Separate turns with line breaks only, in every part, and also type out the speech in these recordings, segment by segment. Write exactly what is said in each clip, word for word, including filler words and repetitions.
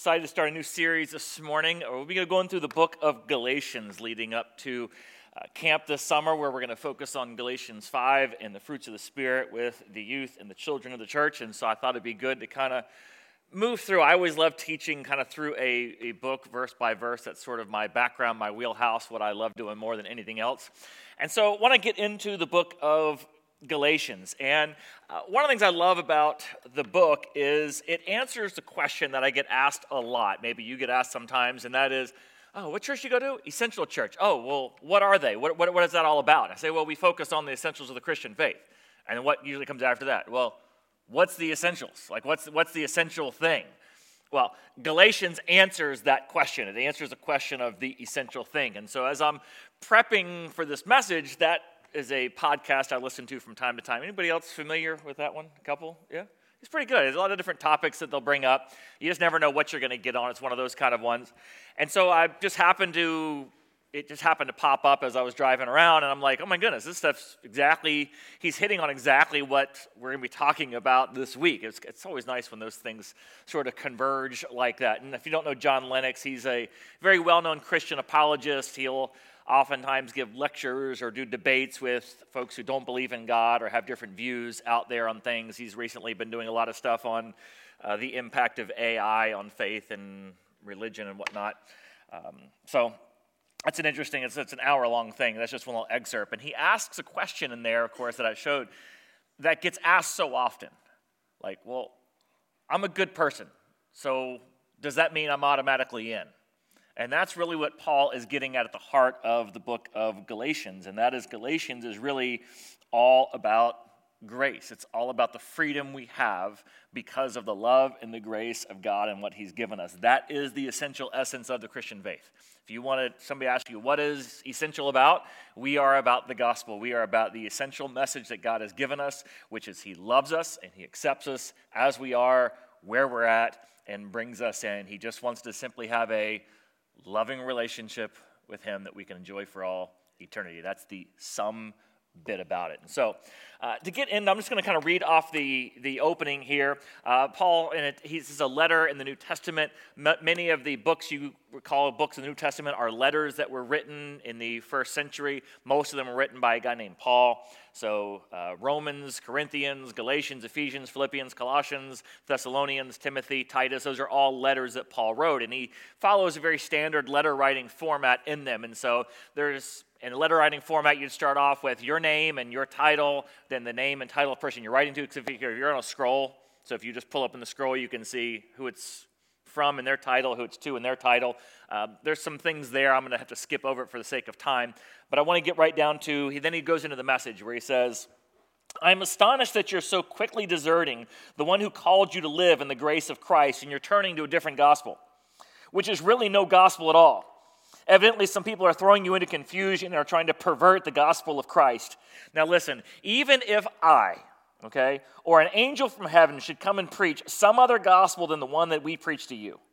Excited to start a new series this morning. We'll be going through the book of Galatians leading up to uh, camp this summer, where we're going to focus on Galatians five and the fruits of the Spirit with the youth and the children of the church. And so I thought it'd be good to kind of move through. I always love teaching kind of through a, a book verse by verse. That's sort of my background, my wheelhouse, what I love doing more than anything else. And so I want to get into the book of Galatians. And uh, one of the things I love about the book is it answers the question that I get asked a lot. Maybe you get asked sometimes, and that is, oh, what church do you go to? Essential Church. Oh, well, what are they? What, what, what is that all about? I say, well, we focus on the essentials of the Christian faith. And then what usually comes after that? Well, what's the essentials? Like, what's, what's the essential thing? Well, Galatians answers that question. It answers the question of the essential thing. And so as I'm prepping for this message, that is a podcast I listen to from time to time. Anybody else familiar with that one? A couple? Yeah? It's pretty good. There's a lot of different topics that they'll bring up. You just never know what you're going to get on. It's one of those kind of ones. And so I just happened to, it just happened to pop up as I was driving around, and I'm like, oh my goodness, this stuff's exactly, he's hitting on exactly what we're going to be talking about this week. It's, it's always nice when those things sort of converge like that. And if you don't know John Lennox, he's a very well-known Christian apologist. He'll oftentimes give lectures or do debates with folks who don't believe in God or have different views out there on things. He's recently been doing a lot of stuff on uh, the impact of A I on faith and religion and whatnot. Um, so that's an interesting, it's, it's an hour-long thing. That's just one little excerpt. And he asks a question in there, of course, that I showed that gets asked so often. Like, well, I'm a good person, so does that mean I'm automatically in? And that's really what Paul is getting at at the heart of the book of Galatians. And that is, Galatians is really all about grace. It's all about the freedom we have because of the love and the grace of God and what he's given us. That is the essential essence of the Christian faith. If you wanted somebody to ask you, what is essential about? We are about the gospel. We are about the essential message that God has given us, which is he loves us and he accepts us as we are, where we're at, and brings us in. He just wants to simply have a loving relationship with him that we can enjoy for all eternity. That's the sum bit about it. And so uh, to get in, I'm just going to kind of read off the, the opening here. Uh, Paul, and it, he's, this is a letter in the New Testament. M- many of the books you call books in the New Testament are letters that were written in the first century. Most of them were written by a guy named Paul. So uh, Romans, Corinthians, Galatians, Ephesians, Philippians, Colossians, Thessalonians, Timothy, Titus, those are all letters that Paul wrote. And he follows a very standard letter writing format in them. And so there's, in a letter writing format, you'd start off with your name and your title, then the name and title of the person you're writing to. Because if you're on a scroll, so if you just pull up in the scroll, you can see who it's from in their title, who it's to in their title. Uh, there's some things there. I'm going to have to skip over it for the sake of time. But I want to get right down to, he, then he goes into the message where he says, I'm astonished that you're so quickly deserting the one who called you to live in the grace of Christ, and you're turning to a different gospel, which is really no gospel at all. Evidently, some people are throwing you into confusion and are trying to pervert the gospel of Christ. Now listen, even if I, okay, or an angel from heaven should come and preach some other gospel than the one that we preach to you,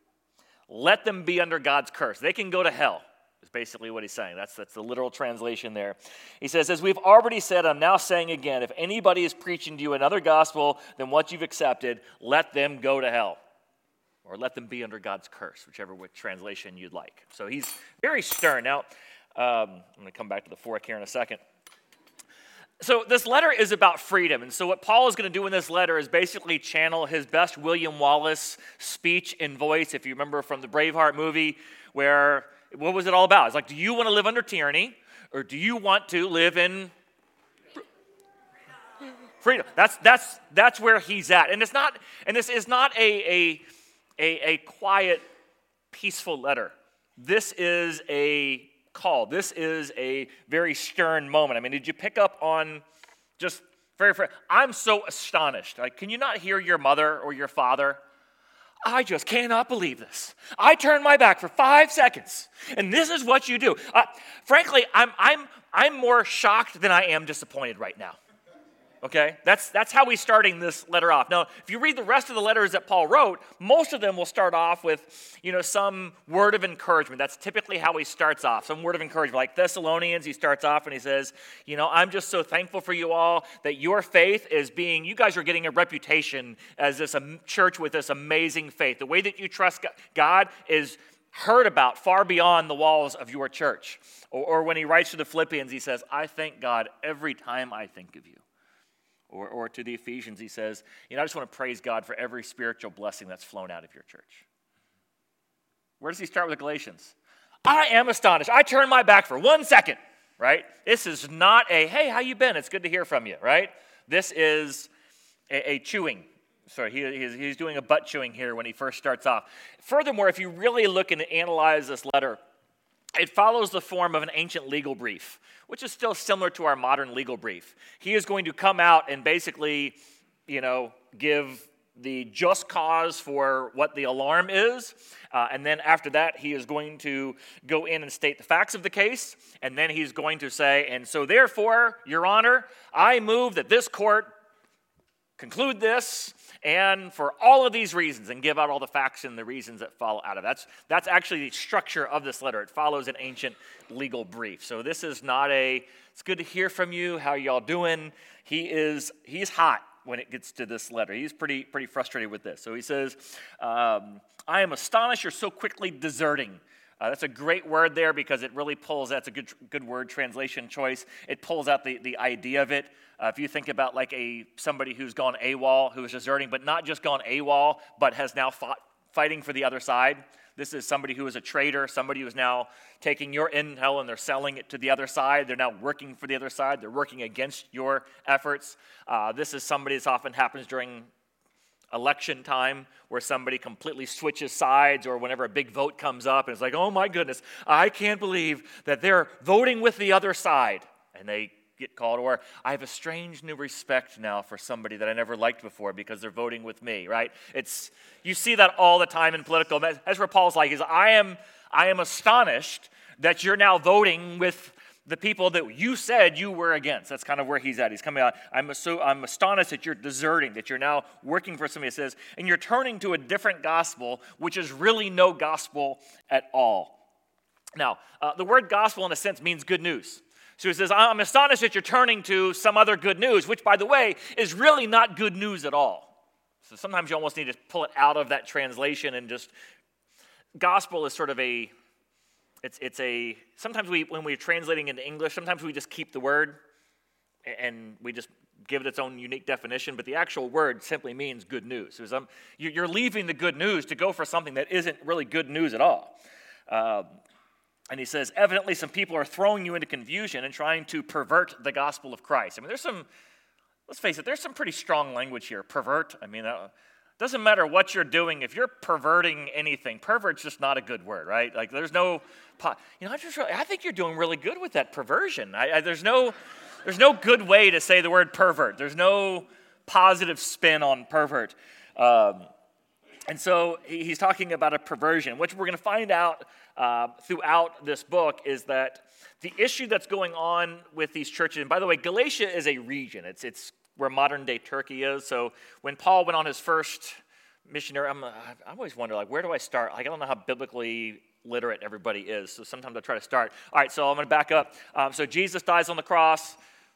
let them be under God's curse. They can go to hell, is basically what he's saying. That's, that's the literal translation there. He says, as we've already said, I'm now saying again, if anybody is preaching to you another gospel than what you've accepted, let them go to hell. Or let them be under God's curse, whichever translation you'd like. So he's very stern. Now, um, I'm going to come back to the fork here in a second. So this letter is about freedom. And so what Paul is going to do in this letter is basically channel his best William Wallace speech and voice. If you remember from the Braveheart movie, where, what was it all about? It's like, do you want to live under tyranny, or do you want to live in freedom? That's that's that's where he's at. And it's not, and this is not a a A, a quiet, peaceful letter. This is a call. This is a very stern moment. I mean, did you pick up on just very, very, I'm so astonished. Like, can you not hear your mother or your father? I just cannot believe this. I turned my back for five seconds, and this is what you do. Uh, frankly, I'm, I'm, I'm more shocked than I am disappointed right now. Okay, that's that's how he's starting this letter off. Now, if you read the rest of the letters that Paul wrote, most of them will start off with, you know, some word of encouragement. That's typically how he starts off, some word of encouragement. Like Thessalonians, he starts off and he says, you know, I'm just so thankful for you all that your faith is being, you guys are getting a reputation as this um, church with this amazing faith. The way that you trust God is heard about far beyond the walls of your church. Or, or when he writes to the Philippians, he says, I thank God every time I think of you. Or, or to the Ephesians, he says, you know, I just want to praise God for every spiritual blessing that's flown out of your church. Where does he start with the Galatians? I am astonished. I turn my back for one second, right? This is not a, hey, how you been? It's good to hear from you, right? This is a, a chewing. Sorry, he, he's, he's doing a butt chewing here when he first starts off. Furthermore, if you really look and analyze this letter, it follows the form of an ancient legal brief, which is still similar to our modern legal brief. He is going to come out and basically, you know, give the just cause for what the alarm is, uh, and then after that, he is going to go in and state the facts of the case, and then he's going to say, and so therefore, Your Honor, I move that this court conclude this, and for all of these reasons, and give out all the facts and the reasons that follow out of it. That's, that's actually the structure of this letter. It follows an ancient legal brief. So this is not a, it's good to hear from you, how y'all doing? He is, he's hot when it gets to this letter. He's pretty, pretty frustrated with this. So he says, um, I am astonished you're so quickly deserting. Uh, that's a great word there because it really pulls, that's a good good word, translation choice. It pulls out the, the idea of it. Uh, if you think about like a somebody who's gone AWOL, who is deserting, but not just gone AWOL, but has now fought, fighting for the other side. This is somebody who is a traitor, somebody who is now taking your intel and they're selling it to the other side. They're now working for the other side. They're working against your efforts. Uh, this is somebody that often happens during election time where somebody completely switches sides, or whenever a big vote comes up and it's like, oh my goodness, I can't believe that they're voting with the other side, and they get called. Or I have a strange new respect now for somebody that I never liked before because they're voting with me, right? It's, you see that all the time in political. That's where Paul's like, is I am I am astonished that you're now voting with the people that you said you were against. That's kind of where he's at. He's coming out. I'm so I'm astonished that you're deserting, that you're now working for somebody that says, and you're turning to a different gospel, which is really no gospel at all. Now, uh, the word gospel in a sense means good news. So he says, I'm astonished that you're turning to some other good news, which, by the way, is really not good news at all. So sometimes you almost need to pull it out of that translation and just, gospel is sort of a, It's it's a, sometimes we, when we're translating into English, sometimes we just keep the word and we just give it its own unique definition, but the actual word simply means good news. So um, you're leaving the good news to go for something that isn't really good news at all. Uh, and he says, evidently some people are throwing you into confusion and trying to pervert the gospel of Christ. I mean, there's some, let's face it, there's some pretty strong language here. Pervert, I mean, uh, doesn't matter what you're doing. If you're perverting anything, pervert's just not a good word, right? Like there's no, you know, I just really, I think you're doing really good with that perversion. I, I, there's no, there's no good way to say the word pervert. There's no positive spin on pervert. Um, and so he's talking about a perversion, which we're going to find out uh, throughout this book is that the issue that's going on with these churches, and by the way, Galatia is a region. It's it's where modern-day Turkey is. So when Paul went on his first missionary, I'm, I always wonder, like, where do I start? Like, I don't know how biblically literate everybody is, so sometimes I try to start. All right, so I'm going to back up. Um, so Jesus dies on the cross,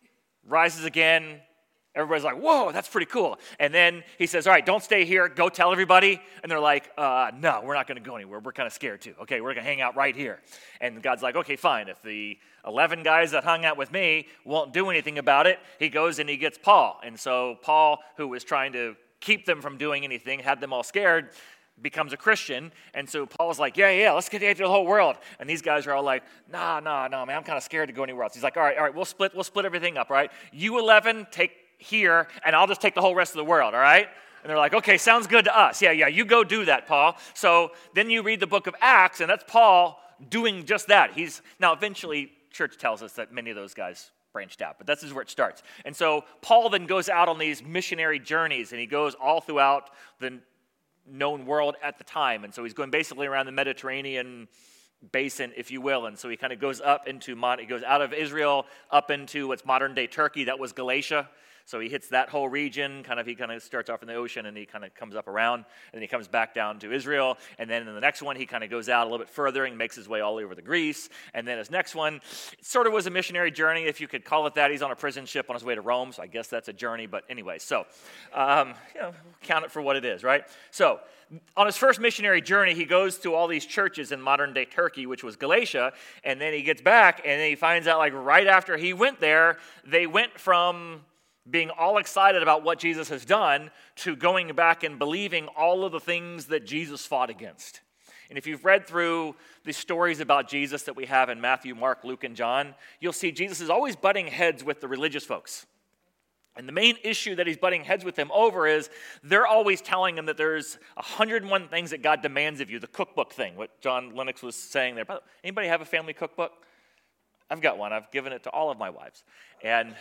rises again. Everybody's like, whoa, that's pretty cool. And then he says, all right, don't stay here. Go tell everybody. And they're like, uh, no, we're not going to go anywhere. We're kind of scared too. Okay, we're going to hang out right here. And God's like, okay, fine. If the eleven guys that hung out with me won't do anything about it, he goes and he gets Paul. And so Paul, who was trying to keep them from doing anything, had them all scared, becomes a Christian. And so Paul's like, yeah, yeah, let's get out to the whole world. And these guys are all like, nah, nah, nah, man, I'm kind of scared to go anywhere else. He's like, all right, all right, we'll split, we'll split everything up, all right? You eleven, take here, and I'll just take the whole rest of the world, all right? And they're like, okay, sounds good to us. Yeah, yeah, you go do that, Paul. So then you read the book of Acts, and that's Paul doing just that. He's, now eventually, church tells us that many of those guys branched out, but this is where it starts. And so Paul then goes out on these missionary journeys, and he goes all throughout the known world at the time. And so he's going basically around the Mediterranean basin, if you will. And so he kind of goes up into, he goes out of Israel up into what's modern day Turkey. That was Galatia. So he hits that whole region, kind of he kind of starts off in the ocean and he kind of comes up around, and then he comes back down to Israel, and then in the next one he kind of goes out a little bit further and makes his way all over to Greece, and then his next one it sort of was a missionary journey, if you could call it that. He's on a prison ship on his way to Rome, so I guess that's a journey, but anyway, so um, you know, count it for what it is, right? So on his first missionary journey, he goes to all these churches in modern-day Turkey, which was Galatia, and then he gets back, and then he finds out, like, right after he went there, they went from being all excited about what Jesus has done to going back and believing all of the things that Jesus fought against. And if you've read through the stories about Jesus that we have in Matthew, Mark, Luke, and John, you'll see Jesus is always butting heads with the religious folks. And the main issue that he's butting heads with them over is they're always telling him that there's one hundred and one things that God demands of you, the cookbook thing, what John Lennox was saying there. Anybody have a family cookbook? I've got one. I've given it to all of my wives. And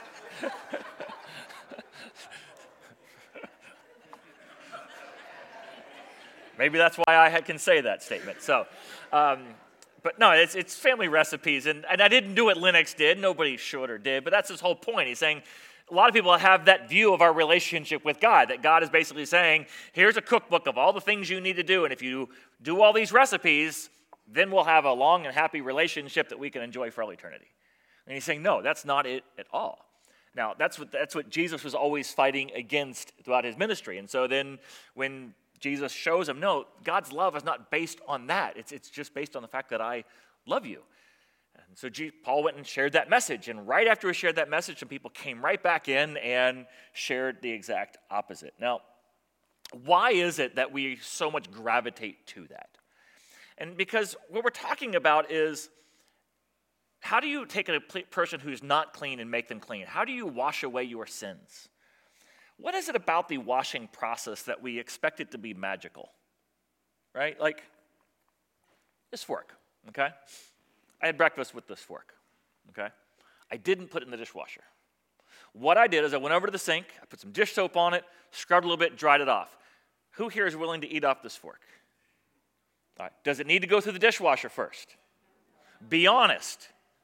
maybe that's why I can say that statement. So, um, but no, it's it's family recipes. And, and I didn't do what Lennox did. Nobody should or did. But that's his whole point. He's saying, a lot of people have that view of our relationship with God, that God is basically saying, here's a cookbook of all the things you need to do, and if you do all these recipes, then we'll have a long and happy relationship that we can enjoy for all eternity. And he's saying, no, that's not it at all. Now, that's what that's what Jesus was always fighting against throughout his ministry. And so then when Jesus shows him, no, God's love is not based on that. It's, it's just based on the fact that I love you. And so Paul went and shared that message, and right after he shared that message, some people came right back in and shared the exact opposite. Now, why is it that we so much gravitate to that? And because what we're talking about is, how do you take a person who's not clean and make them clean? How do you wash away your sins? What is it about the washing process that we expect it to be magical? Right? Like, this fork, okay? I had breakfast with this fork, okay? I didn't put it in the dishwasher. What I did is I went over to the sink, I put some dish soap on it, scrubbed a little bit, dried it off. Who here is willing to eat off this fork? All right. Does it need to go through the dishwasher first? Be honest.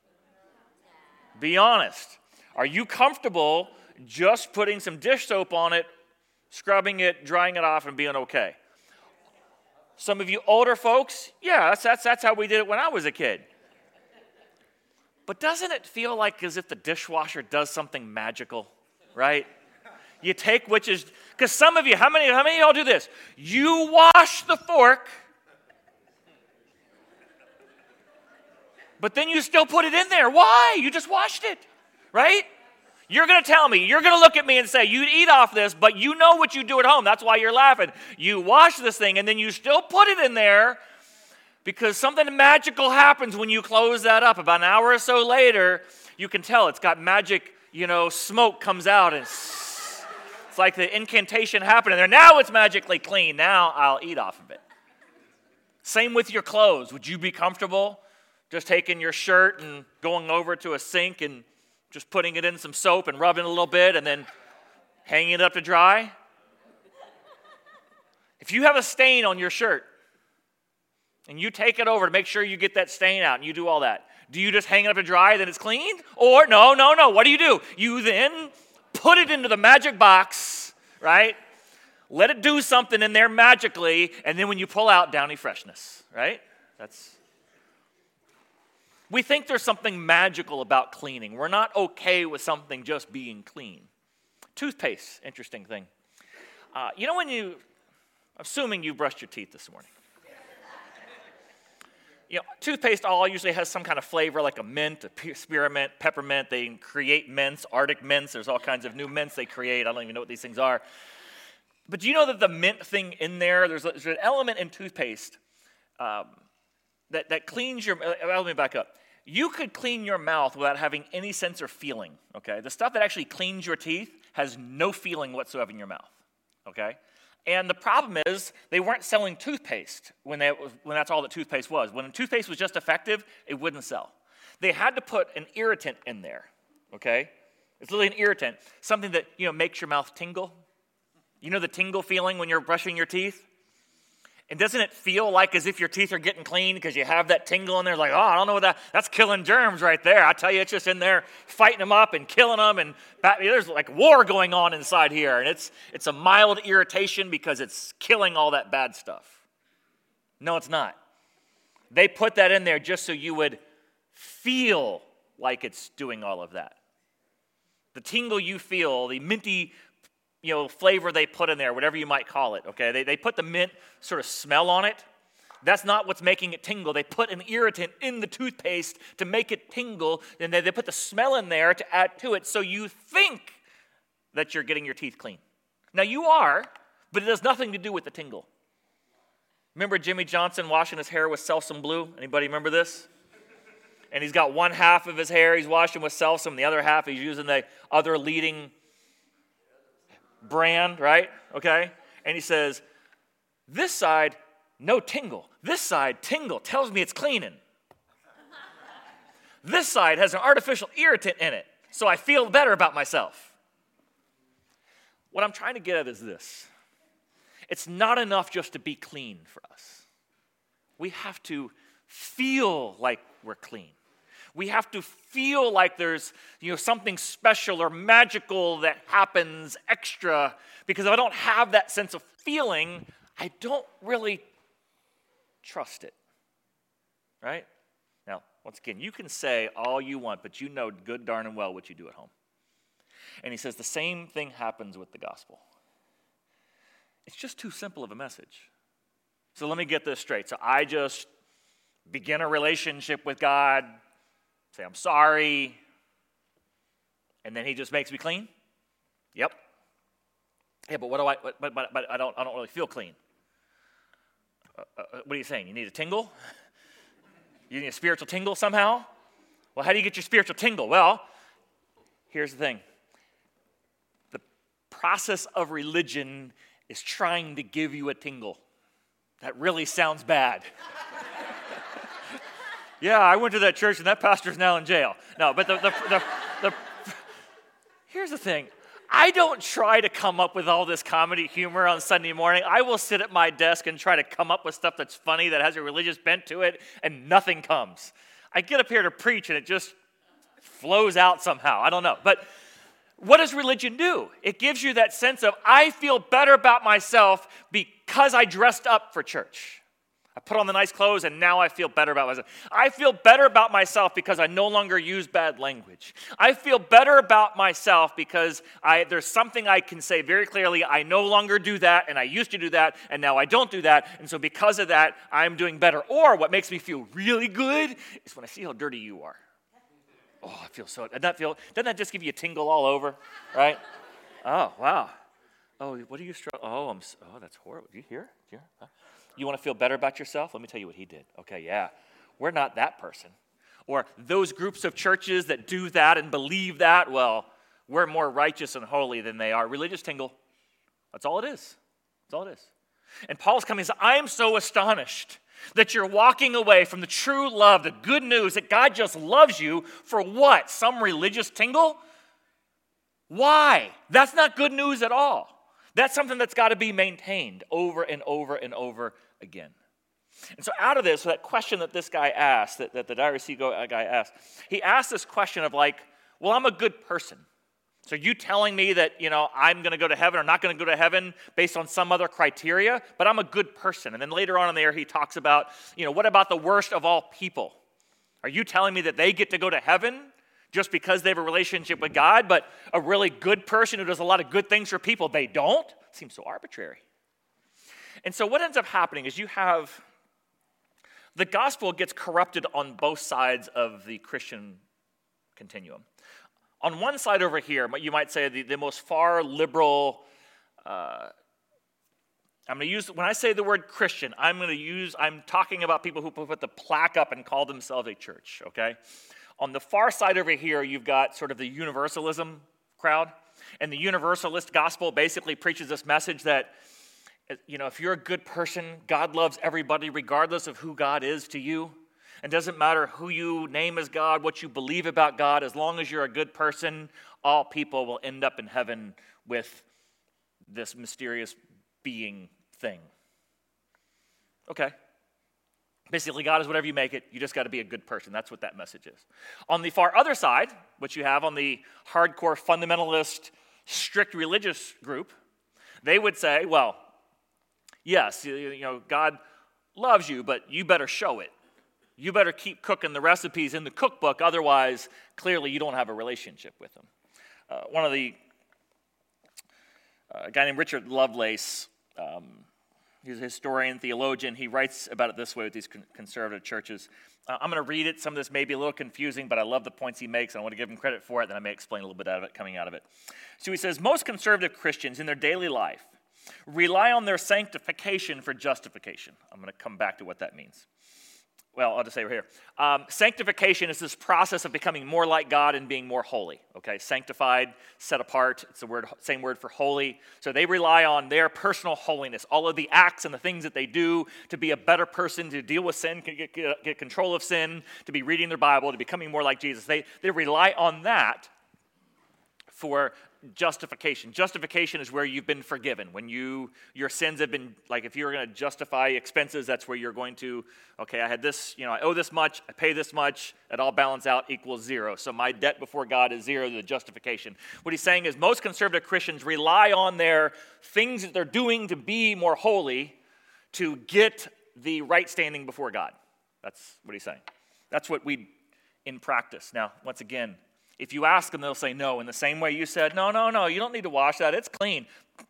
Be honest. Are you comfortable just putting some dish soap on it, scrubbing it, drying it off, and being okay? Some of you older folks, yeah, that's, that's, that's how we did it when I was a kid. But doesn't it feel like as if the dishwasher does something magical, right? You take which is, because some of you, how many, how many of y'all do this? You wash the fork, but then you still put it in there. Why? You just washed it, right? You're going to tell me, you're going to look at me and say, you eat off this, but you know what you do at home. That's why you're laughing. You wash this thing, and then you still put it in there, because something magical happens when you close that up. About an hour or so later, you can tell it's got magic, you know, smoke comes out, and it's, it's like the incantation happening there. Now it's magically clean. Now I'll eat off of it. Same with your clothes. Would you be comfortable just taking your shirt and going over to a sink and just putting it in some soap and rubbing it a little bit and then hanging it up to dry? If you have a stain on your shirt, and you take it over to make sure you get that stain out, and you do all that, do you just hang it up to dry, then it's cleaned? Or, no, no, no, what do you do? You then put it into the magic box, right? Let it do something in there magically, and then when you pull out, Downy freshness, right? That's. We think there's something magical about cleaning. We're not okay with something just being clean. Toothpaste, interesting thing. Uh, you know when you, assuming you brushed your teeth this morning. You know, toothpaste all usually has some kind of flavor, like a mint, a spearmint, peppermint. They create mints, Arctic mints. There's all kinds of new mints they create. I don't even know what these things are. But do you know that the mint thing in there, there's, a, there's an element in toothpaste um, that, that cleans your, uh, let me back up. You could clean your mouth without having any sense or feeling, okay? The stuff that actually cleans your teeth has no feeling whatsoever in your mouth, okay? And the problem is they weren't selling toothpaste when, they, when that's all that toothpaste was. When toothpaste was just effective, it wouldn't sell. They had to put an irritant in there, okay? It's literally an irritant, something that, you know, makes your mouth tingle. You know the tingle feeling when you're brushing your teeth? And doesn't it feel like as if your teeth are getting clean because you have that tingle in there? Like, oh, I don't know what that, that's killing germs right there. I tell you, it's just in there fighting them up and killing them. And there's like war going on inside here. And it's it's a mild irritation because it's killing all that bad stuff. No, it's not. They put that in there just so you would feel like it's doing all of that. The tingle you feel, the minty, you know, flavor they put in there, whatever you might call it, okay? They, they put the mint sort of smell on it. That's not what's making it tingle. They put an irritant in the toothpaste to make it tingle, and they, they put the smell in there to add to it so you think that you're getting your teeth clean. Now, you are, but it has nothing to do with the tingle. Remember Jimmy Johnson washing his hair with Selsun Blue? Anybody remember this? And he's got one half of his hair he's washing with Selsun, the other half he's using the other leading brand, right? Okay? And he says, this side, no tingle. This side, tingle, tells me it's cleaning. This side has an artificial irritant in it, so I feel better about myself. What I'm trying to get at is this. It's not enough just to be clean for us. We have to feel like we're clean. We have to feel like there's, you know, something special or magical that happens extra, because if I don't have that sense of feeling, I don't really trust it, right? Now, once again, you can say all you want, but you know good darn and well what you do at home. And he says the same thing happens with the gospel. It's just too simple of a message. So let me get this straight. So I just begin a relationship with God, say I'm sorry, and then he just makes me clean? Yep. Yeah, but what do I? But but, but I don't I don't really feel clean. Uh, uh, what are you saying? You need a tingle? You need a spiritual tingle somehow? Well, how do you get your spiritual tingle? Well, here's the thing. The process of religion is trying to give you a tingle. That really sounds bad. Yeah, I went to that church and that pastor's now in jail. No, but the, the, the, the, here's the thing. I don't try to come up with all this comedy humor on Sunday morning. I will sit at my desk and try to come up with stuff that's funny, that has a religious bent to it, and nothing comes. I get up here to preach and it just flows out somehow. I don't know. But what does religion do? It gives you that sense of, I feel better about myself because I dressed up for church. I put on the nice clothes and now I feel better about myself. I feel better about myself because I no longer use bad language. I feel better about myself because I, there's something I can say very clearly, I no longer do that, and I used to do that, and now I don't do that, and so because of that, I'm doing better. Or what makes me feel really good is when I see how dirty you are. Oh, I feel so, doesn't that, feel, doesn't that just give you a tingle all over, right? Oh, wow. Oh, what are you struggling? Oh, I'm, oh, that's horrible. Do you hear? Do you hear? Huh? You want to feel better about yourself? Let me tell you what he did. Okay, yeah. We're not that person. Or those groups of churches that do that and believe that, well, we're more righteous and holy than they are. Religious tingle. That's all it is. That's all it is. And Paul's coming and says, I am so astonished that you're walking away from the true love, the good news that God just loves you for what? Some religious tingle? Why? That's not good news at all. That's something that's got to be maintained over and over and over again. And so out of this, that question that this guy asked, that, that the Diary guy asked, he asked this question of like, well, I'm a good person. So you telling me that, you know, I'm going to go to heaven or not going to go to heaven based on some other criteria, but I'm a good person. And then later on in there, he talks about, you know, what about the worst of all people? Are you telling me that they get to go to heaven just because they have a relationship with God, but a really good person who does a lot of good things for people, they don't? It seems so arbitrary. And so what ends up happening is you have, the gospel gets corrupted on both sides of the Christian continuum. On one side over here, you might say the, the most far liberal, uh, I'm going to use, when I say the word Christian, I'm going to use, I'm talking about people who put the plaque up and call themselves a church, okay? On the far side over here, you've got sort of the universalism crowd. And the universalist gospel basically preaches this message that, you know, if you're a good person, God loves everybody regardless of who God is to you. It doesn't matter who you name as God, what you believe about God. As long as you're a good person, all people will end up in heaven with this mysterious being thing. Okay. Basically, God is whatever you make it. You just got to be a good person. That's what that message is. On the far other side, which you have on the hardcore fundamentalist, strict religious group, they would say, well, yes, you, you know, God loves you, but you better show it. You better keep cooking the recipes in the cookbook. Otherwise, clearly, you don't have a relationship with him. Uh, one of the, uh, a guy named Richard Lovelace, um, he's a historian, theologian. He writes about it this way with these con- conservative churches. Uh, I'm going to read it. Some of this may be a little confusing, but I love the points he makes, and I want to give him credit for it, then I may explain a little bit out of it coming out of it. So he says, most conservative Christians in their daily life rely on their sanctification for justification. I'm going to come back to what that means. Well, I'll just say right here. Um, sanctification is this process of becoming more like God and being more holy. Okay, sanctified, set apart. It's the word, same word for holy. So they rely on their personal holiness, all of the acts and the things that they do to be a better person, to deal with sin, get, get, get control of sin, to be reading their Bible, to becoming more like Jesus. They they rely on that for justification. Justification is where you've been forgiven. When you your sins have been, like if you're going to justify expenses, that's where you're going to, okay, I had this, you know, I owe this much, I pay this much, it all balance out equals zero. So my debt before God is zero, the justification. What he's saying is most conservative Christians rely on their things that they're doing to be more holy to get the right standing before God. That's what he's saying. That's what we in practice. Now, once again, if you ask them, they'll say no. In the same way you said, no, no, no, you don't need to wash that. It's clean.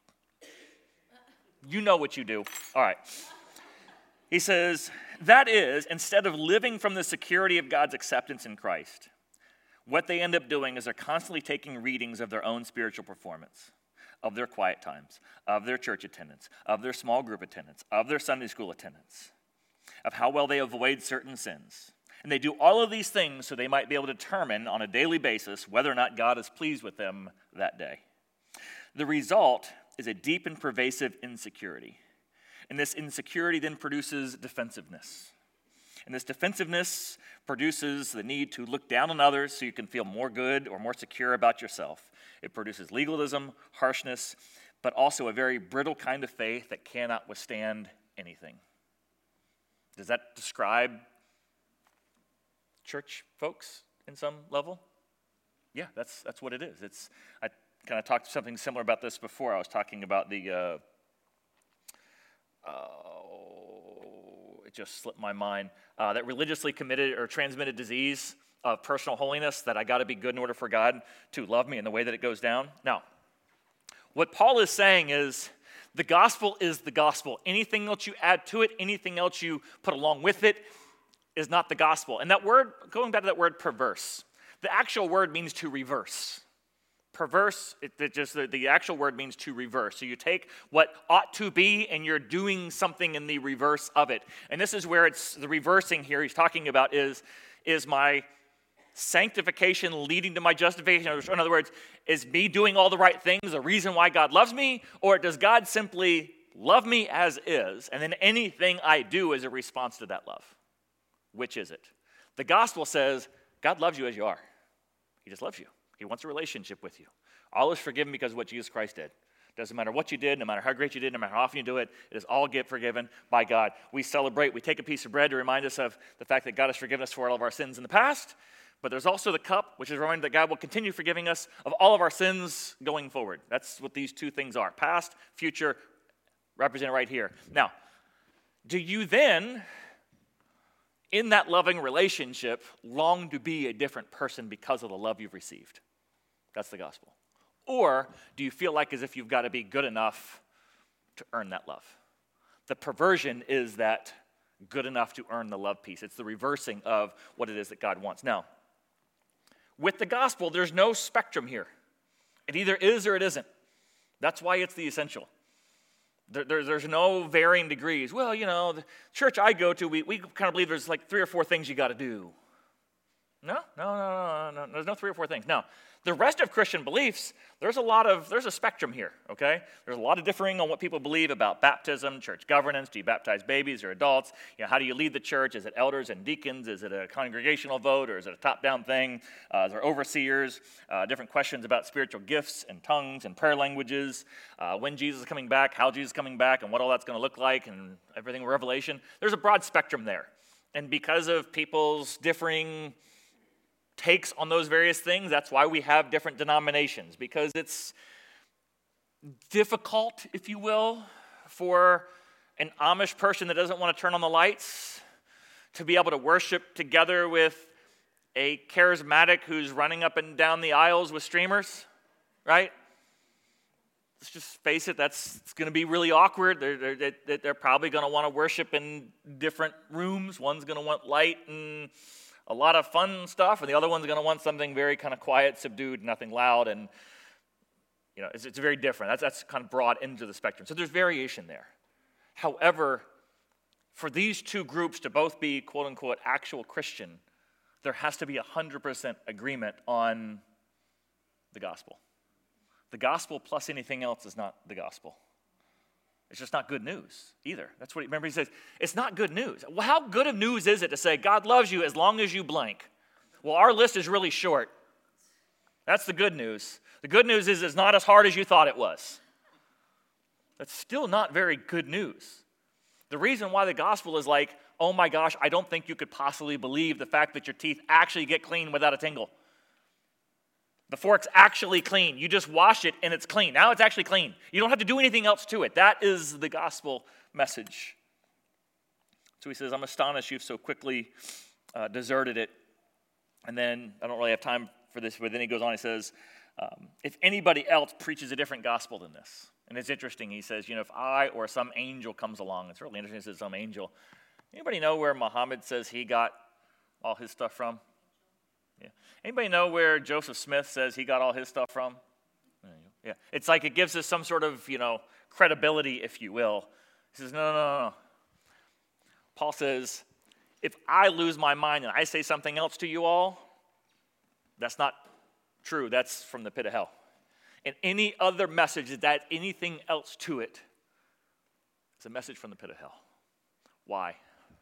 You know what you do. All right. He says, that is, instead of living from the security of God's acceptance in Christ, what they end up doing is they're constantly taking readings of their own spiritual performance, of their quiet times, of their church attendance, of their small group attendance, of their Sunday school attendance, of how well they avoid certain sins. And they do all of these things so they might be able to determine on a daily basis whether or not God is pleased with them that day. The result is a deep and pervasive insecurity. And this insecurity then produces defensiveness. And this defensiveness produces the need to look down on others so you can feel more good or more secure about yourself. It produces legalism, harshness, but also a very brittle kind of faith that cannot withstand anything. Does that describe church folks in some level? Yeah, that's that's what it is. It's I kind of talked something similar about this before. I was talking about the uh, oh, it just slipped my mind. Uh, that religiously committed or transmitted disease of personal holiness, that I got to be good in order for God to love me, and the way that it goes down. Now, what Paul is saying is the gospel is the gospel. Anything else you add to it, anything else you put along with it, is not the gospel. And that word, going back to that word perverse, the actual word means to reverse. Perverse, it, it just the, the actual word means to reverse. So you take what ought to be and you're doing something in the reverse of it. And this is where it's the reversing here he's talking about is, is my sanctification leading to my justification. In other words, is me doing all the right things the reason why God loves me? Or does God simply love me as is, and then anything I do is a response to that love? Which is it? The gospel says God loves you as you are. He just loves you. He wants a relationship with you. All is forgiven because of what Jesus Christ did. Doesn't matter what you did, no matter how great you did, no matter how often you do it, it is all get forgiven by God. We celebrate, we take a piece of bread to remind us of the fact that God has forgiven us for all of our sins in the past, but there's also the cup, which is a reminder that God will continue forgiving us of all of our sins going forward. That's what these two things are. Past, future, represented right here. Now, do you then, in that loving relationship, long to be a different person because of the love you've received? That's the gospel. Or do you feel like as if you've got to be good enough to earn that love? The perversion is that good enough to earn the love piece. It's the reversing of what it is that God wants. Now, with the gospel, there's no spectrum here. It either is or it isn't. That's why it's the essential. There, there, there's no varying degrees. Well, you know, the church I go to, we, we kind of believe there's like three or four things you got to do. No, no, no, no, no. There's no three or four things. No. The rest of Christian beliefs, there's a lot of, there's a spectrum here, okay? There's a lot of differing on what people believe about baptism, church governance. Do you baptize babies or adults? You know, how do you lead the church? Is it elders and deacons? Is it a congregational vote, or is it a top-down thing? Uh, is there overseers? Uh, different questions about spiritual gifts and tongues and prayer languages. Uh, when Jesus is coming back, how Jesus is coming back, and what all that's going to look like, and everything in Revelation. There's a broad spectrum there. And because of people's differing takes on those various things, that's why we have different denominations, because it's difficult, if you will, for an Amish person that doesn't want to turn on the lights to be able to worship together with a charismatic who's running up and down the aisles with streamers, right? Let's just face it, that's it's going to be really awkward. They're, they're, they're probably going to want to worship in different rooms. One's going to want light and a lot of fun stuff, and the other one's going to want something very kind of quiet, subdued, nothing loud, and you know, it's, it's very different. That's, that's kind of broad into the spectrum. So there's variation there. However, for these two groups to both be quote-unquote actual Christian, there has to be one hundred percent agreement on the gospel. The gospel plus anything else is not the gospel. It's just not good news either. That's what he, remember he says, it's not good news. Well, how good of news is it to say God loves you as long as you blank? Well, our list is really short. That's the good news. The good news is it's not as hard as you thought it was. That's still not very good news. The reason why the gospel is like, oh my gosh, I don't think you could possibly believe the fact that your teeth actually get clean without a tingle. The fork's actually clean. You just wash it and it's clean. Now it's actually clean. You don't have to do anything else to it. That is the gospel message. So he says, I'm astonished you've so quickly uh, deserted it. And then, I don't really have time for this, but then he goes on, he says, um, if anybody else preaches a different gospel than this, and it's interesting, he says, you know, if I or some angel comes along, it's really interesting, he says some angel. Anybody know where Muhammad says he got all his stuff from? Yeah. Anybody know where Joseph Smith says he got all his stuff from? Yeah. It's like it gives us some sort of, you know, credibility, if you will. He says, no, no, no, no. Paul says, if I lose my mind and I say something else to you all, that's not true. That's from the pit of hell. And any other message that anything else to it, it's a message from the pit of hell. Why?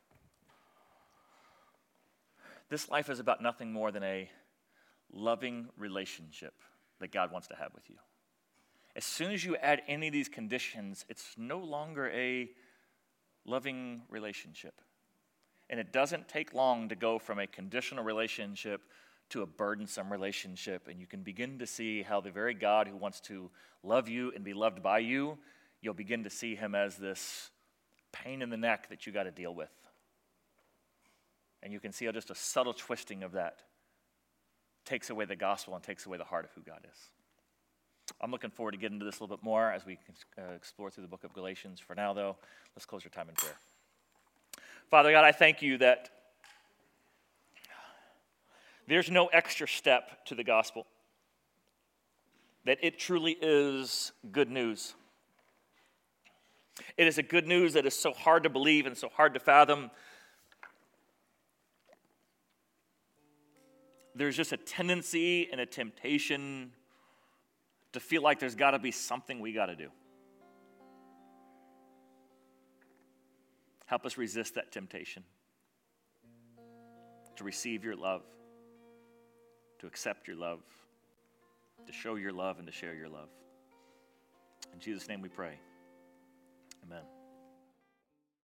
This life is about nothing more than a loving relationship that God wants to have with you. As soon as you add any of these conditions, it's no longer a loving relationship. And it doesn't take long to go from a conditional relationship to a burdensome relationship. And you can begin to see how the very God who wants to love you and be loved by you, you'll begin to see him as this pain in the neck that you got to deal with. And you can see how just a subtle twisting of that takes away the gospel and takes away the heart of who God is. I'm looking forward to getting into this a little bit more as we uh, explore through the book of Galatians. For now, though, let's close our time in prayer. Father God, I thank you that there's no extra step to the gospel, that it truly is good news. It is a good news that is so hard to believe and so hard to fathom. There's just a tendency and a temptation to feel like there's got to be something we got to do. Help us resist that temptation to receive your love, to accept your love, to show your love, and to share your love. In Jesus' name we pray. Amen.